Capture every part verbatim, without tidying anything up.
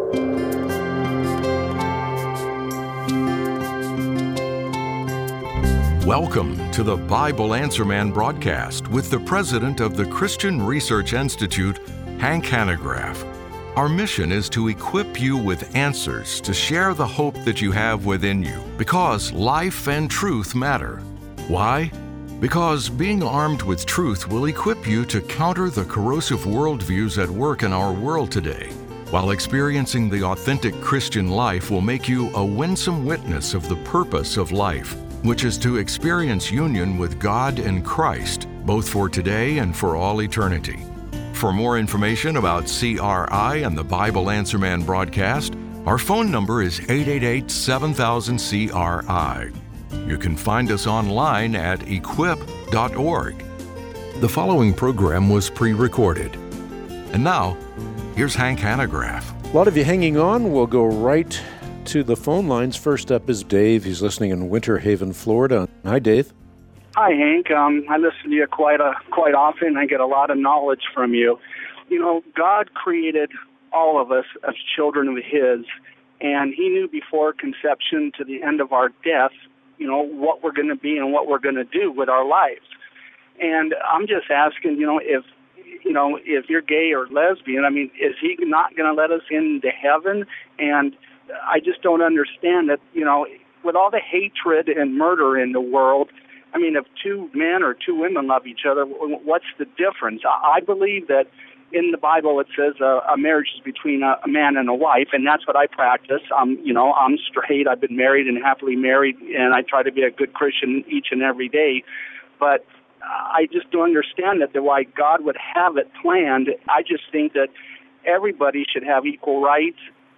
Welcome to the Bible Answer Man broadcast with the president of the Christian Research Institute, Hank Hanegraaff. Our mission is to equip you with answers to share the hope that you have within you, because life and truth matter. Why? Because being armed with truth will equip you to counter the corrosive worldviews at work in our world today, while experiencing the authentic Christian life will make you a winsome witness of the purpose of life, which is to experience union with God and Christ, both for today and for all eternity. For more information about C R I and the Bible Answer Man broadcast, our phone number is eight eight eight, seven thousand, C R I. You can find us online at equip dot org. The following program was pre-recorded. And now, here's Hank Hanegraaff. A lot of you hanging on. We'll go right to the phone lines. First up is Dave. He's listening in Winter Haven, Florida. Hi, Dave. Hi, Hank. Um, I listen to you quite a, quite often. I get a lot of knowledge from you. You know, God created all of us as children of His, and He knew before conception to the end of our death, you know, what we're going to be and what we're going to do with our lives. And I'm just asking, you know, if you know, if you're gay or lesbian, I mean, is He not going to let us into heaven? And I just don't understand that, you know, with all the hatred and murder in the world, I mean, if two men or two women love each other, what's the difference? I believe that in the Bible it says uh, a marriage is between a, a man and a wife, and that's what I practice. I'm, you know, I'm straight. I've been married and happily married, and I try to be a good Christian each and every day. But I just don't understand that the why God would have it planned. I just think that everybody should have equal rights.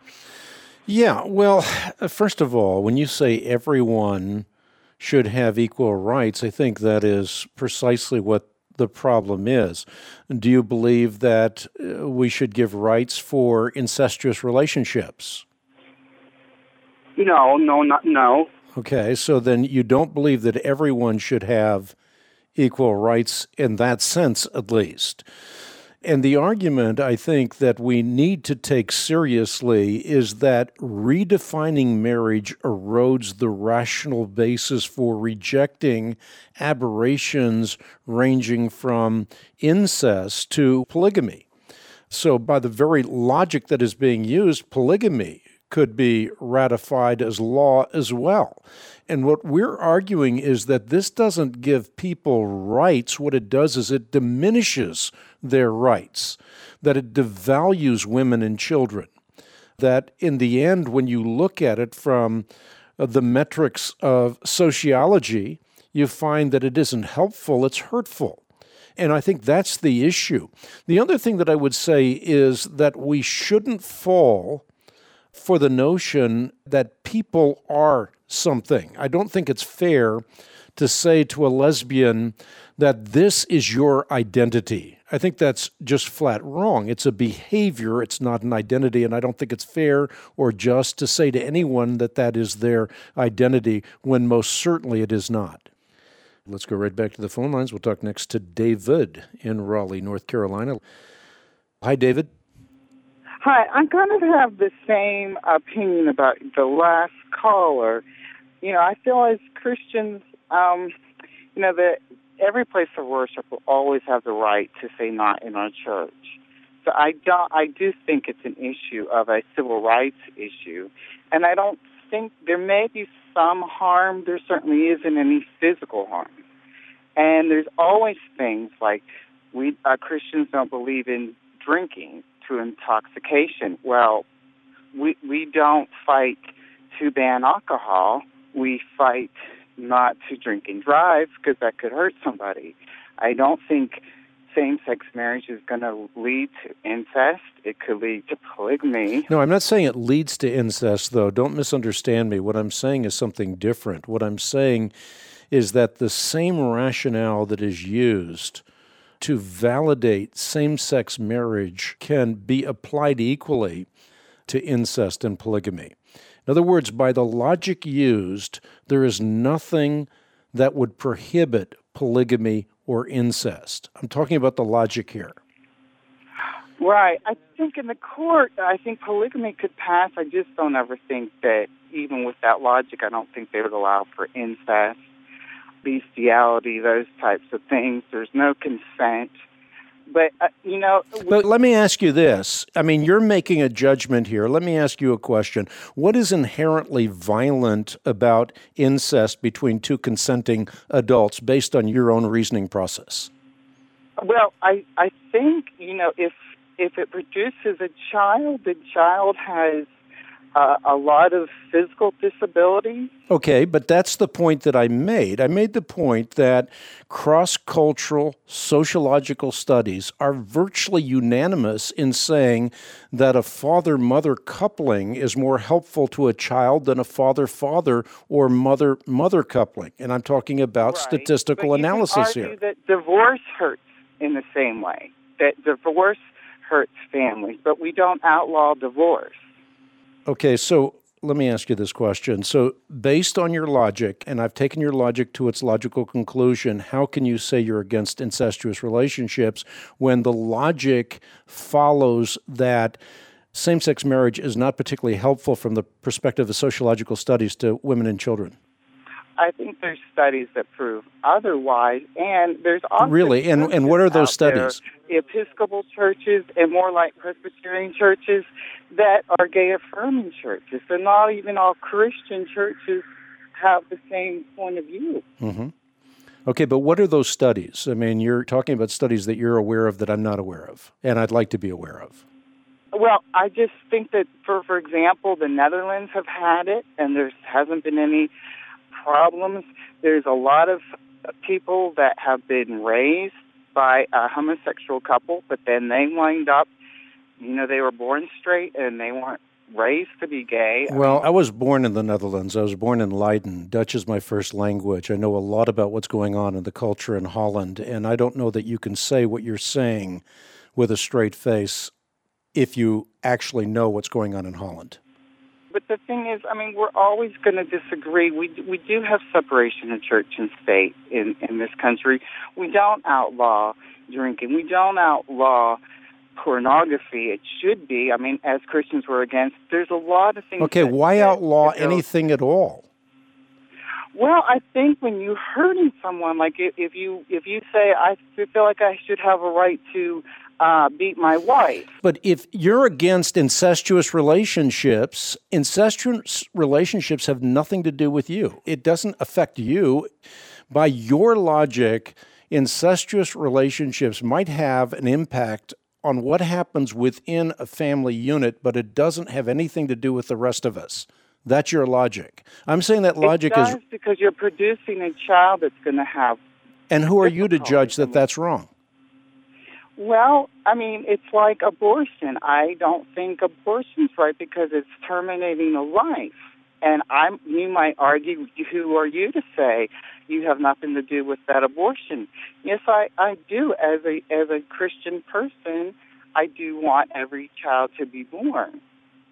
Yeah, well, first of all, when you say everyone should have equal rights, I think that is precisely what the problem is. Do you believe that uh, we should give rights for incestuous relationships? No, no, not, no. Okay, so then you don't believe that everyone should have equal rights in that sense, at least. And the argument I think that we need to take seriously is that redefining marriage erodes the rational basis for rejecting aberrations ranging from incest to polygamy. So by the very logic that is being used, polygamy could be ratified as law as well. And what we're arguing is that this doesn't give people rights. What it does is it diminishes their rights, that it devalues women and children, that in the end, when you look at it from the metrics of sociology, you find that it isn't helpful, it's hurtful. And I think that's the issue. The other thing that I would say is that we shouldn't fall for the notion that people are something. I don't think it's fair to say to a lesbian that this is your identity. I think that's just flat wrong. It's a behavior, it's not an identity, and I don't think it's fair or just to say to anyone that that is their identity when most certainly it is not. Let's go right back to the phone lines. We'll talk next to David in Raleigh, North Carolina. Hi, David. Hi, I kind of have the same opinion about the last caller. You know, I feel as Christians, um, you know, that every place of worship will always have the right to say not in our church. So I don't, I do think it's an issue of a civil rights issue, and I don't think there may be some harm. There certainly isn't any physical harm, and there's always things like we uh, Christians don't believe in drinking to intoxication. Well, we we don't fight to ban alcohol. We fight not to drink and drive because that could hurt somebody. I don't think same-sex marriage is going to lead to incest. It could lead to polygamy. No, I'm not saying it leads to incest, though. Don't misunderstand me. What I'm saying is something different. What I'm saying is that the same rationale that is used to validate same-sex marriage can be applied equally to incest and polygamy. In other words, by the logic used, there is nothing that would prohibit polygamy or incest. I'm talking about the logic here. Right. I think in the court, I think polygamy could pass. I just don't ever think that, even with that logic, I don't think they would allow for incest, bestiality, those types of things. There's no consent. But, uh, you know... But let me ask you this. I mean, you're making a judgment here. Let me ask you a question. What is inherently violent about incest between two consenting adults based on your own reasoning process? Well, I, I think, you know, if if it produces a child, the child has uh, a lot of physical disability. Okay, but that's the point that I made. I made the point that cross-cultural sociological studies are virtually unanimous in saying that a father-mother coupling is more helpful to a child than a father-father or mother-mother coupling. And I'm talking about right. statistical but you analysis can argue here. That divorce hurts in the same way, that divorce hurts families, but we don't outlaw divorce. Okay, so let me ask you this question. So based on your logic, and I've taken your logic to its logical conclusion, how can you say you're against incestuous relationships when the logic follows that same-sex marriage is not particularly helpful from the perspective of sociological studies to women and children? I think there's studies that prove otherwise, and there's also... Really? And and what are those studies? There, Episcopal churches and more like Presbyterian churches that are gay-affirming churches. So not even all Christian churches have the same point of view. Mm-hmm. Okay, but what are those studies? I mean, you're talking about studies that you're aware of that I'm not aware of, and I'd like to be aware of. Well, I just think that, for for example, the Netherlands have had it, and there hasn't been any problems. There's a lot of people that have been raised by a homosexual couple, but then they wind up, you know, they were born straight and they weren't raised to be gay. Well, I was born in the Netherlands. I was born in Leiden. Dutch is my first language. I know a lot about what's going on in the culture in Holland, and I don't know that you can say what you're saying with a straight face if you actually know what's going on in Holland. But the thing is, I mean, we're always going to disagree. We we do have separation of church and state in, in this country. We don't outlaw drinking. We don't outlaw pornography. It should be. I mean, as Christians, we're against. There's a lot of things. Okay, that, why that, outlaw that anything at all? Well, I think when you're hurting someone, like if, if you if you say, I feel like I should have a right to Uh, beat my wife. But if you're against incestuous relationships, incestuous relationships have nothing to do with you. It doesn't affect you. By your logic, incestuous relationships might have an impact on what happens within a family unit, but it doesn't have anything to do with the rest of us. That's your logic. I'm saying that logic it does is... because you're producing a child that's going to have... And who are you to judge that that's wrong? Well, I mean, it's like abortion. I don't think abortion's right because it's terminating a life. And I'm, you might argue, who are you to say you have nothing to do with that abortion? Yes, I, I do. As a as a Christian person, I do want every child to be born.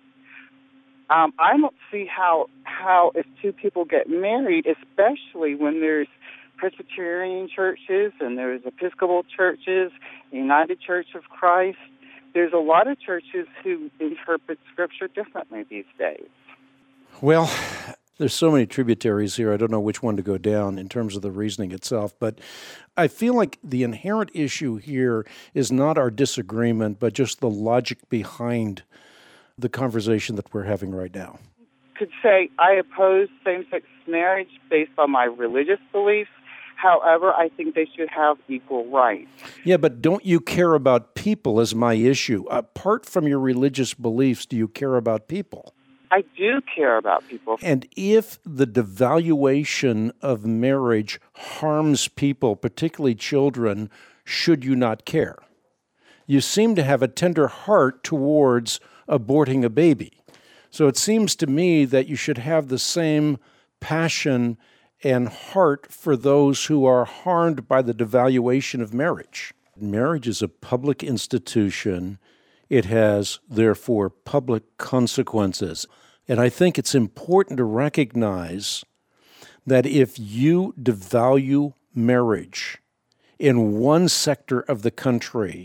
Um, I don't see how how if two people get married, especially when there's Presbyterian churches and there's Episcopal churches, United Church of Christ. There's a lot of churches who interpret Scripture differently these days. Well, there's so many tributaries here, I don't know which one to go down in terms of the reasoning itself, but I feel like the inherent issue here is not our disagreement, but just the logic behind the conversation that we're having right now. Could say I oppose same-sex marriage based on my religious beliefs. However, I think they should have equal rights. Yeah, but don't you care about people is my issue. Apart from your religious beliefs, do you care about people? I do care about people. And if the devaluation of marriage harms people, particularly children, should you not care? You seem to have a tender heart towards aborting a baby. So it seems to me that you should have the same passion and heart for those who are harmed by the devaluation of marriage. Marriage is a public institution. It has, therefore, public consequences. And I think it's important to recognize that if you devalue marriage in one sector of the country,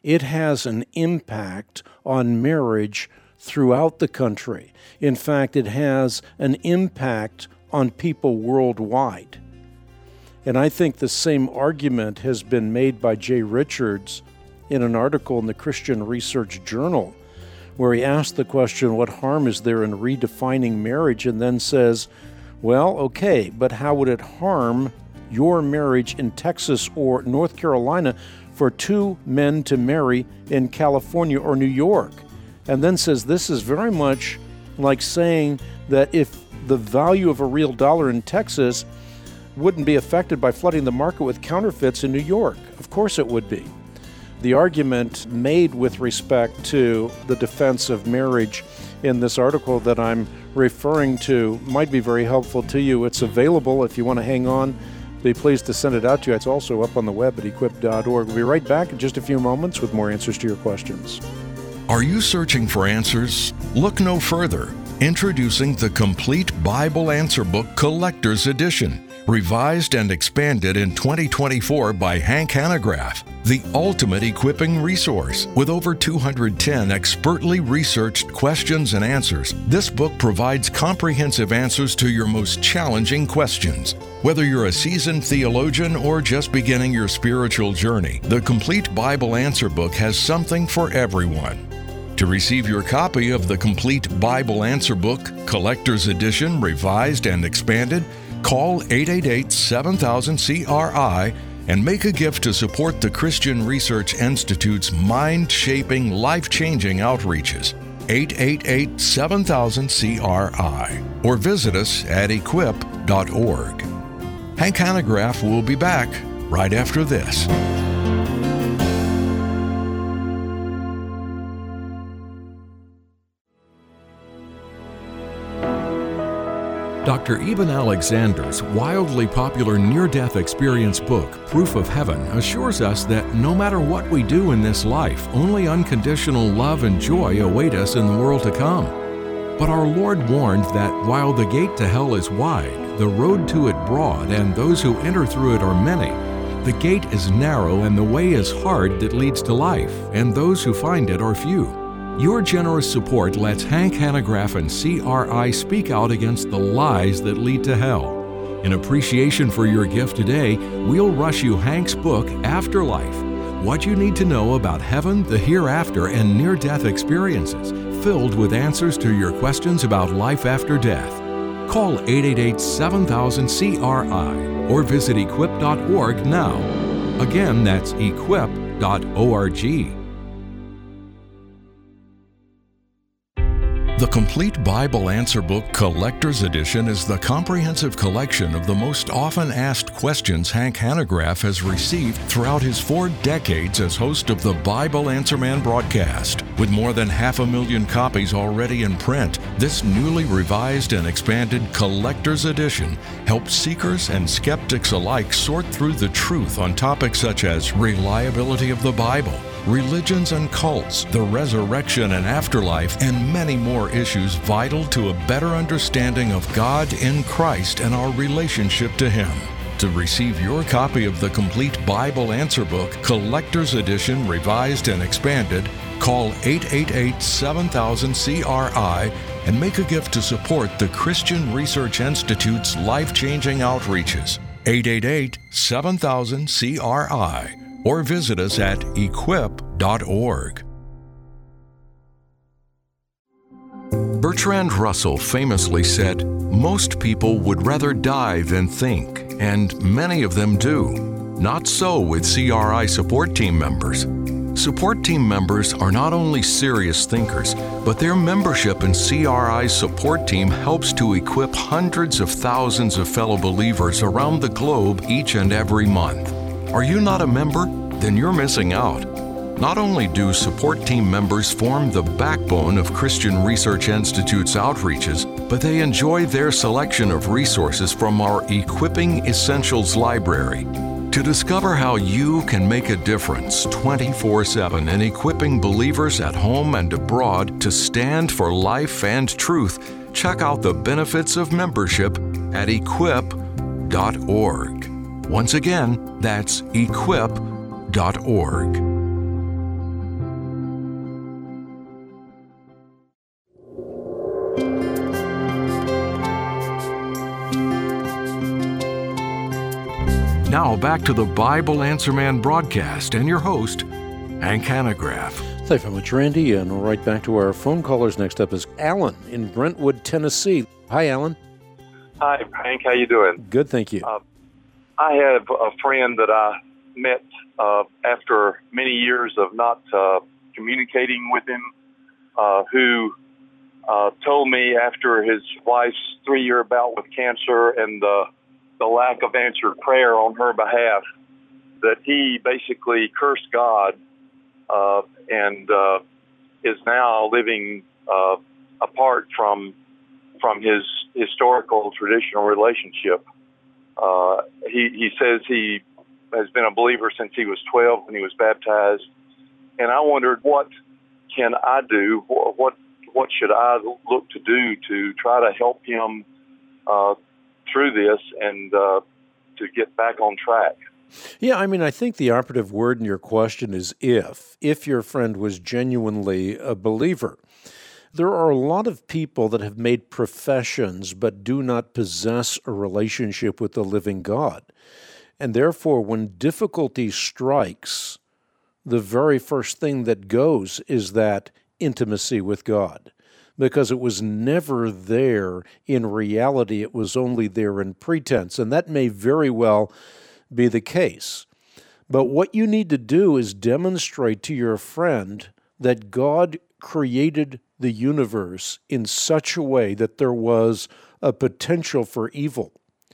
it has an impact on marriage throughout the country. In fact, it has an impact on people worldwide. And I think the same argument has been made by Jay Richards in an article in the Christian Research Journal, where he asked the question, what harm is there in redefining marriage? And then says, well, okay, but how would it harm your marriage in Texas or North Carolina for two men to marry in California or New York? And then says this is very much like saying that if the value of a real dollar in Texas wouldn't be affected by flooding the market with counterfeits in New York. Of course it would be. The argument made with respect to the defense of marriage in this article that I'm referring to might be very helpful to you. It's available if you want to hang on. Be pleased to send it out to you. It's also up on the web at equip dot org. We'll be right back in just a few moments with more answers to your questions. Are you searching for answers? Look no further. Introducing the Complete Bible Answer Book Collector's Edition, revised and expanded in twenty twenty-four by Hank Hanegraaff, the ultimate equipping resource. With over two hundred ten expertly researched questions and answers, this book provides comprehensive answers to your most challenging questions. Whether you're a seasoned theologian or just beginning your spiritual journey, the Complete Bible Answer Book has something for everyone. To receive your copy of the Complete Bible Answer Book, Collector's Edition, revised and expanded, call eight eight eight, seven thousand, C R I and make a gift to support the Christian Research Institute's mind-shaping, life-changing outreaches. eight eight eight, seven thousand, C R I or visit us at equip dot org. Hank Hanegraaff will be back right after this. Doctor Eben Alexander's wildly popular near-death experience book, Proof of Heaven, assures us that no matter what we do in this life, only unconditional love and joy await us in the world to come. But our Lord warned that while the gate to hell is wide, the road to it broad, and those who enter through it are many, the gate is narrow and the way is hard that leads to life, and those who find it are few. Your generous support lets Hank Hanegraaff and C R I speak out against the lies that lead to hell. In appreciation for your gift today, we'll rush you Hank's book, Afterlife, What You Need to Know About Heaven, the Hereafter, and Near-Death Experiences, filled with answers to your questions about life after death. Call eight eight eight, seven thousand, C R I or visit equip dot org now. Again, that's equip dot org. The Complete Bible Answer Book Collector's Edition is the comprehensive collection of the most often asked questions Hank Hanegraaff has received throughout his four decades as host of the Bible Answer Man broadcast. With more than half a million copies already in print, this newly revised and expanded Collector's Edition helps seekers and skeptics alike sort through the truth on topics such as reliability of the Bible, religions and cults, the resurrection and afterlife, and many more issues vital to a better understanding of God in Christ and our relationship to Him. To receive your copy of the Complete Bible Answer Book, Collector's Edition, revised and expanded, call eight eight eight, seven thousand, C R I and make a gift to support the Christian Research Institute's life-changing outreaches. eight eight eight, seven thousand, C R I or visit us at equip dot org. Bertrand Russell famously said, "Most people would rather die than think, and many of them do. Not so with C R I support team members. Support team members are not only serious thinkers, but their membership in C R I's support team helps to equip hundreds of thousands of fellow believers around the globe each and every month. Are you not a member? Then you're missing out. Not only do support team members form the backbone of Christian Research Institute's outreaches, but they enjoy their selection of resources from our Equipping Essentials library. To discover how you can make a difference twenty-four seven in equipping believers at home and abroad to stand for life and truth, check out the benefits of membership at equip dot org. Once again, that's equip dot org. Now back to the Bible Answer Man broadcast and your host, Hank Hanegraaff. Thank you very much, Randy. And right back to our phone callers. Next up is Alan in Brentwood, Tennessee. Hi, Alan. Hi, Hank. How you doing? Good, thank you. Uh, I have a friend that I met uh, after many years of not uh, communicating with him, uh, who uh, told me after his wife's three-year bout with cancer and the the lack of answered prayer on her behalf, that he basically cursed God uh, and uh, is now living uh, apart from from his historical traditional relationship. Uh, he, he says he has been a believer since he was twelve when he was baptized, and I wondered, what can I do? What what should I look to do to try to help him uh, through this and uh, to get back on track? Yeah, I mean, I think the operative word in your question is if. If your friend was genuinely a believer. There are a lot of people that have made professions but do not possess a relationship with the living God. And therefore, when difficulty strikes, the very first thing that goes is that intimacy with God. Because it was never there in reality, it was only there in pretense. And that may very well be the case. But what you need to do is demonstrate to your friend that God created the universe in such a way that there was a potential for evil.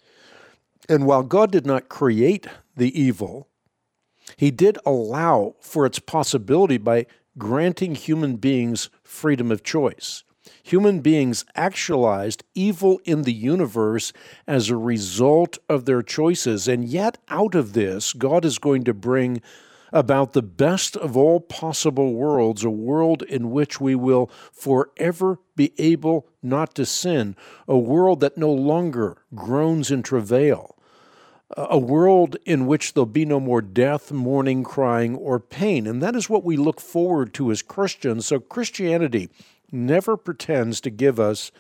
And while God did not create the evil, He did allow for its possibility by granting human beings freedom of choice. Human beings actualized evil in the universe as a result of their choices, and yet out of this, God is going to bring about the best of all possible worlds, a world in which we will forever be able not to sin, a world that no longer groans in travail, a world in which there'll be no more death, mourning, crying, or pain. And that is what we look forward to as Christians. So Christianity never pretends to give us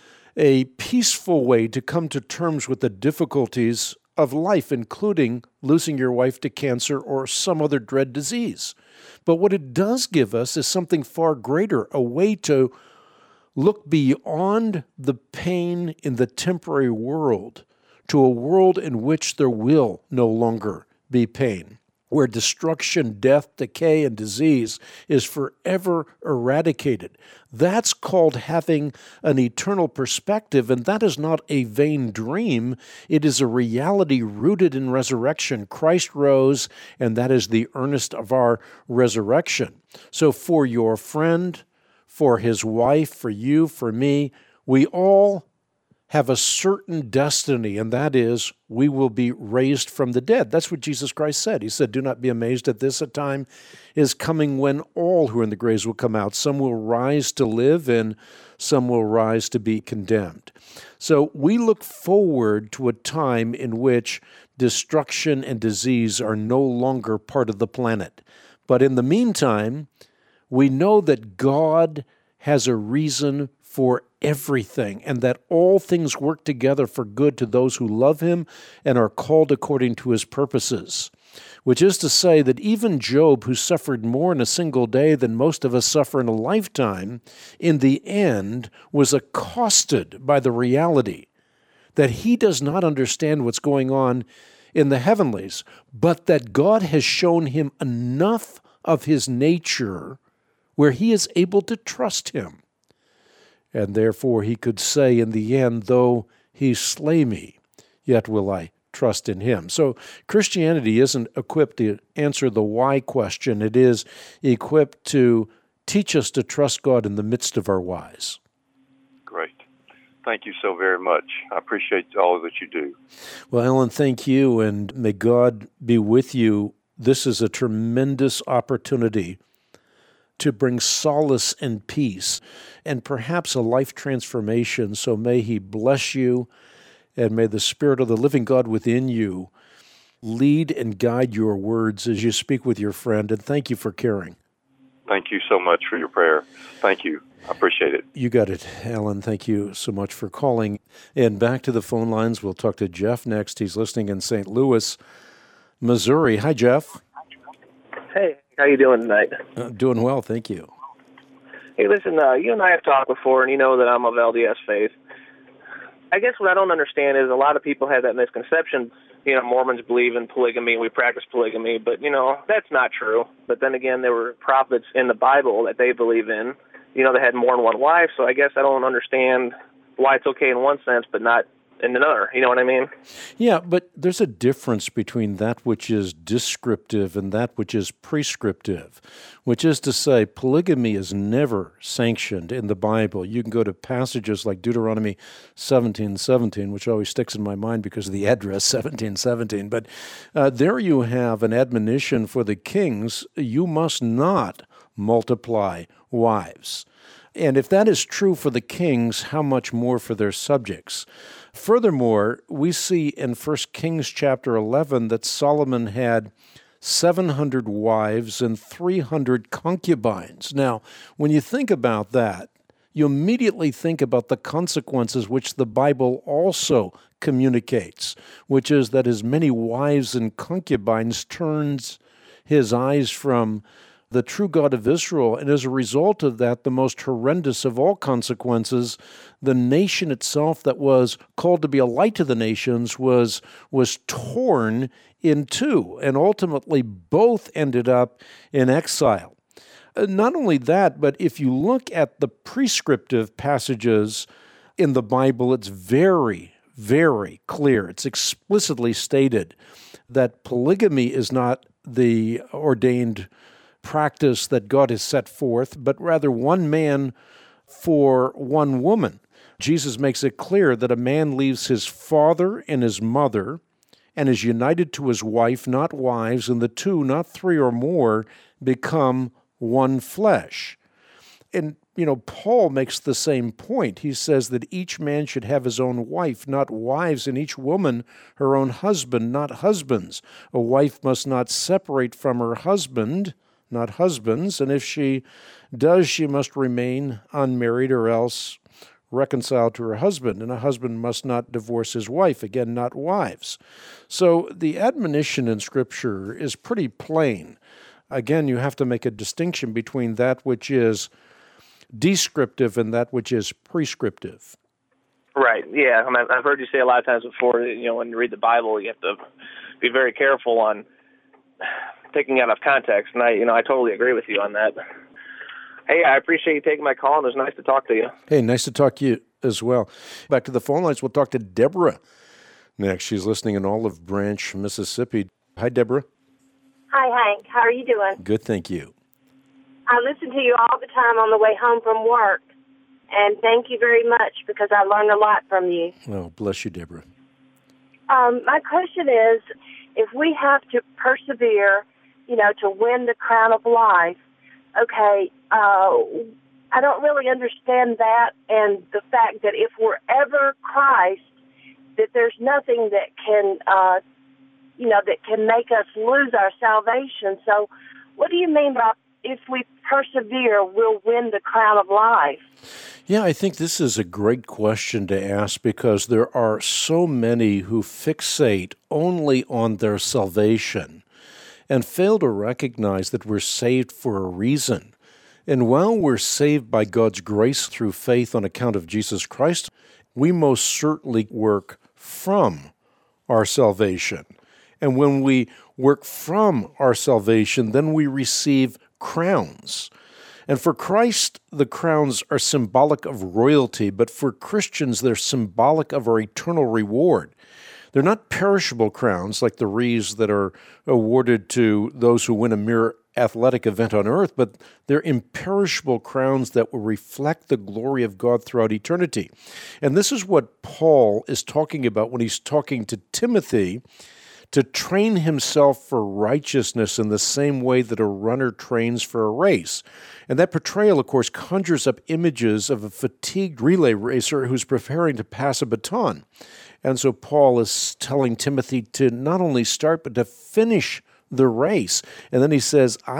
a peaceful way to come to terms with the difficulties of life, including losing your wife to cancer or some other dread disease. But what it does give us is something far greater, a way to look beyond the pain in the temporary world to a world in which there will no longer be pain, where destruction, death, decay, and disease is forever eradicated. That's called having an eternal perspective, and that is not a vain dream. It is a reality rooted in resurrection. Christ rose, and that is the earnest of our resurrection. So for your friend, for his wife, for you, for me, we all have a certain destiny, and that is we will be raised from the dead. That's what Jesus Christ said. He said, do not be amazed at this. A time is coming when all who are in the graves will come out. Some will rise to live, and some will rise to be condemned. So we look forward to a time in which destruction and disease are no longer part of the planet. But in the meantime, we know that God has a reason for everything, and that all things work together for good to those who love Him and are called according to His purposes. Which is to say that even Job, who suffered more in a single day than most of us suffer in a lifetime, in the end was accosted by the reality that he does not understand what's going on in the heavenlies, but that God has shown him enough of His nature where he is able to trust Him. And therefore he could say in the end, though He slay me, yet will I trust in Him. So Christianity isn't equipped to answer the why question. It is equipped to teach us to trust God in the midst of our whys. Great. Thank you so very much. I appreciate all that you do. Well, Alan, thank you, and may God be with you. This is a tremendous opportunity to bring solace and peace, and perhaps a life transformation. So may He bless you, and may the Spirit of the living God within you lead and guide your words as you speak with your friend. And thank you for caring. Thank you so much for your prayer. Thank you. I appreciate it. You got it, Alan. Thank you so much for calling. And back to the phone lines. We'll talk to Jeff next. He's listening in Saint Louis, Missouri. Hi, Jeff. Hey, how you doing tonight? Uh, doing well, thank you. Hey, listen, uh, you and I have talked before, and you know that I'm of L D S faith. I guess what I don't understand is a lot of people have that misconception. You know, Mormons believe in polygamy, we practice polygamy, but, you know, that's not true. But then again, there were prophets in the Bible that they believe in, you know, that had more than one wife, so I guess I don't understand why it's okay in one sense but not in another. You know what I mean? Yeah, but there's a difference between that which is descriptive and that which is prescriptive, which is to say polygamy is never sanctioned in the Bible. You can go to passages like Deuteronomy seventeen seventeen, which always sticks in my mind because of the address seventeen seventeen, but uh, there you have an admonition for the kings, you must not multiply wives. And if that is true for the kings, how much more for their subjects? Furthermore, we see in First Kings chapter eleven that Solomon had seven hundred wives and three hundred concubines. Now, when you think about that, you immediately think about the consequences which the Bible also communicates, which is that his many wives and concubines turns his eyes from the true God of Israel, and as a result of that, the most horrendous of all consequences, the nation itself that was called to be a light to the nations was, was torn in two, and ultimately both ended up in exile. Not only that, but if you look at the prescriptive passages in the Bible, it's very, very clear. It's explicitly stated that polygamy is not the ordained practice that God has set forth, but rather one man for one woman. Jesus makes it clear that a man leaves his father and his mother and is united to his wife, not wives, and the two, not three or more, become one flesh. And, you know, Paul makes the same point. He says that each man should have his own wife, not wives, and each woman her own husband, not husbands. A wife must not separate from her husband, not husbands, and if she does, she must remain unmarried or else reconciled to her husband, and a husband must not divorce his wife, again, not wives. So the admonition in Scripture is pretty plain. Again, you have to make a distinction between that which is descriptive and that which is prescriptive. Right, yeah. I mean, I've heard you say a lot of times before, you know, when you read the Bible, you have to be very careful on taking it out of context, and I, you know, I totally agree with you on that. Hey, I appreciate you taking my call, and it was nice to talk to you. Hey, nice to talk to you as well. Back to the phone lines, we'll talk to Deborah next. She's listening in Olive Branch, Mississippi. Hi, Deborah. Hi, Hank. How are you doing? Good, thank you. I listen to you all the time on the way home from work, and thank you very much because I learned a lot from you. Oh, bless you, Deborah. Um, my question is, if we have to persevere, you know, to win the crown of life, okay, uh, I don't really understand that, and the fact that if we're ever Christ, that there's nothing that can, uh, you know, that can make us lose our salvation. So what do you mean by if we persevere, we'll win the crown of life? Yeah, I think this is a great question to ask because there are so many who fixate only on their salvation and fail to recognize that we're saved for a reason. And while we're saved by God's grace through faith on account of Jesus Christ, we most certainly work from our salvation. And when we work from our salvation, then we receive crowns. And for Christ, the crowns are symbolic of royalty, but for Christians, they're symbolic of our eternal reward. They're not perishable crowns like the wreaths that are awarded to those who win a mere athletic event on earth, but they're imperishable crowns that will reflect the glory of God throughout eternity. And this is what Paul is talking about when he's talking to Timothy to train himself for righteousness in the same way that a runner trains for a race. And that portrayal, of course, conjures up images of a fatigued relay racer who's preparing to pass a baton. And so Paul is telling Timothy to not only start, but to finish the race. And then he says, I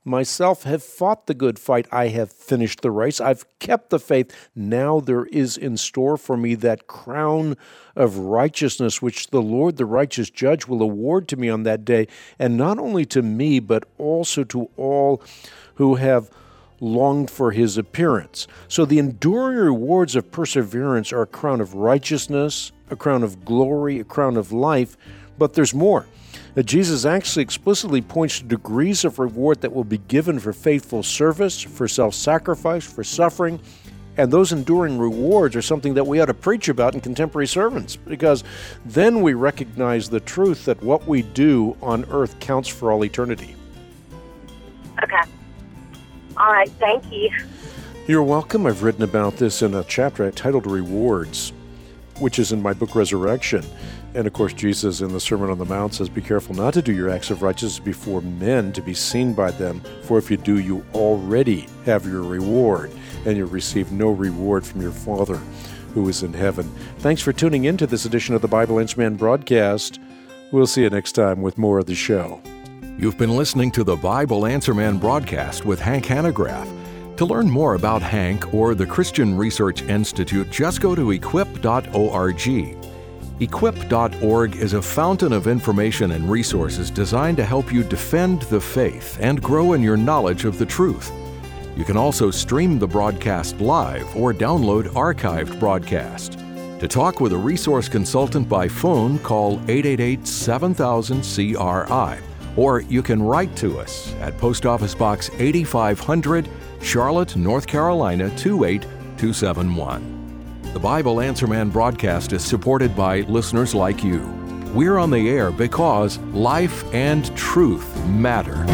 myself have fought the good fight. I have finished the race. I've kept the faith. Now there is in store for me that crown of righteousness, which the Lord, the righteous judge, will award to me on that day, and not only to me, but also to all who have longed for his appearance. So the enduring rewards of perseverance are a crown of righteousness, a crown of glory, a crown of life, but there's more. Now, Jesus actually explicitly points to degrees of reward that will be given for faithful service, for self-sacrifice, for suffering, and those enduring rewards are something that we ought to preach about in contemporary sermons, because then we recognize the truth that what we do on earth counts for all eternity. Okay. All right, thank you. You're welcome. I've written about this in a chapter titled Rewards, which is in my book Resurrection. And of course, Jesus in the Sermon on the Mount says, be careful not to do your acts of righteousness before men to be seen by them, for if you do, you already have your reward, and you receive no reward from your Father who is in heaven. Thanks for tuning in to this edition of the Bible Answer Man broadcast. We'll see you next time with more of the show. You've been listening to the Bible Answer Man broadcast with Hank Hanegraaff. To learn more about Hank or the Christian Research Institute, just go to equip dot org. equip dot org is a fountain of information and resources designed to help you defend the faith and grow in your knowledge of the truth. You can also stream the broadcast live or download archived broadcast. To talk with a resource consultant by phone, call eight eight eight, seven thousand, C R I, or you can write to us at Post Office Box eighty-five hundred, Charlotte, North Carolina two eight two seven one. The Bible Answer Man broadcast is supported by listeners like you. We're on the air because life and truth matter.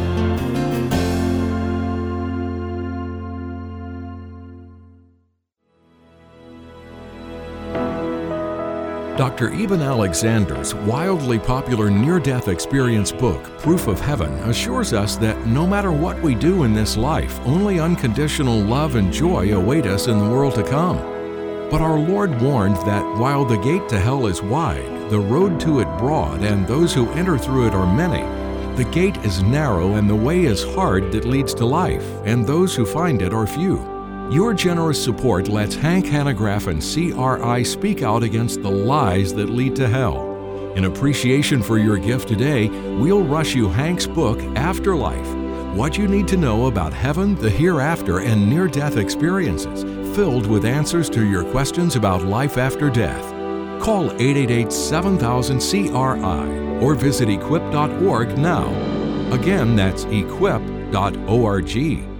Doctor Eben Alexander's wildly popular near-death experience book, Proof of Heaven, assures us that no matter what we do in this life, only unconditional love and joy await us in the world to come. But our Lord warned that while the gate to hell is wide, the road to it broad, and those who enter through it are many, the gate is narrow and the way is hard that leads to life, and those who find it are few. Your generous support lets Hank Hanegraaff and C R I speak out against the lies that lead to hell. In appreciation for your gift today, we'll rush you Hank's book, Afterlife, What You Need to Know About Heaven, the Hereafter, and Near-Death Experiences, filled with answers to your questions about life after death. Call eight eight eight, seven thousand, C R I or visit equip dot org now. Again, that's equip dot org.